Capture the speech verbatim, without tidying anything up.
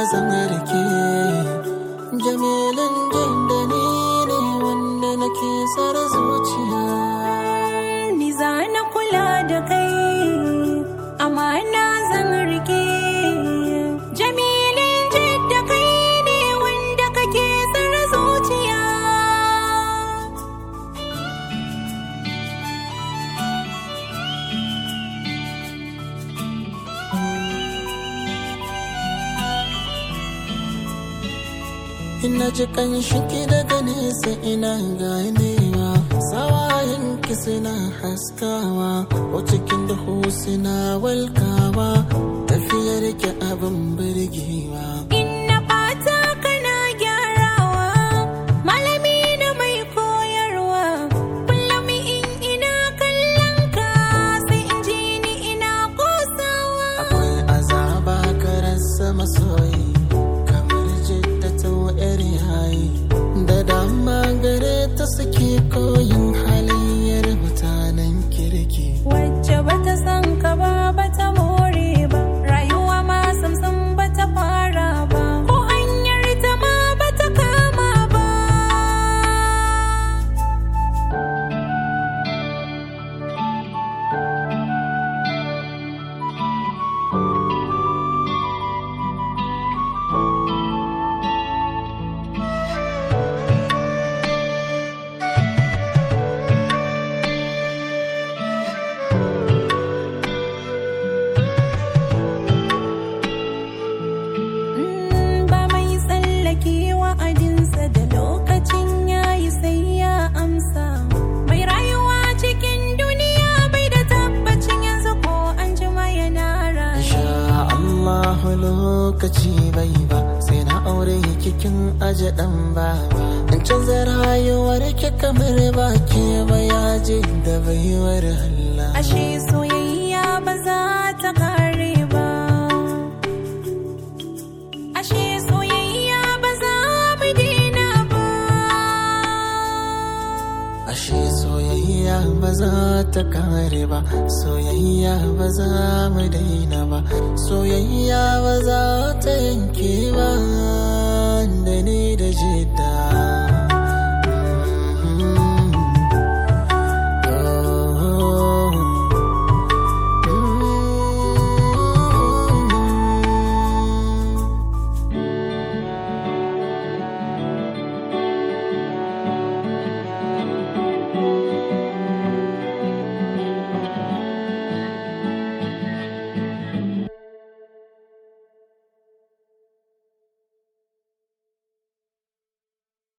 zan rike jamilin da ni ne wanda nake tsara zuciya. Ni za na kula da kai amana zan rike jamilin da kai ne wanda kake tsara zuciya. Ina ji ƙanshinki daga nesa ina ganewa, sawayenki suna haskawa ko cikin duhu suna walkawa, tafiyar ki abin birgewa. Inna fata kana gyarawa, malami na mai koyarwa, kullum in ina kallon ka sai in ji ni ina kosawa. Akwai azaba ka rasa masoyi da dama gare ta suke koyin halayyar mutanen kirki, wacce bata san ka ba bata more ba, rayuwa ma samsam bata fara ba, ko hanyar ta ma bata kama ba. Wa'adinsa da lokacin yayi sai ya amsa, mai rayuwa cikin duniya bai da tabbacin yanzu ko an jima yana rayuwa. Insha Allah lokaci bai ba sai na aure kikin aje dan baba, in canza rayuwar ki kamar ba ke ba yaje da baiwar Allah. Ashe soyayya ba za ta kare ba, ashe soyayya ba za Ashe soyayya ba za ta kare ba, soyayya ba za mu daina ba, soyayya ba za ta yanke ba, da ni da jidda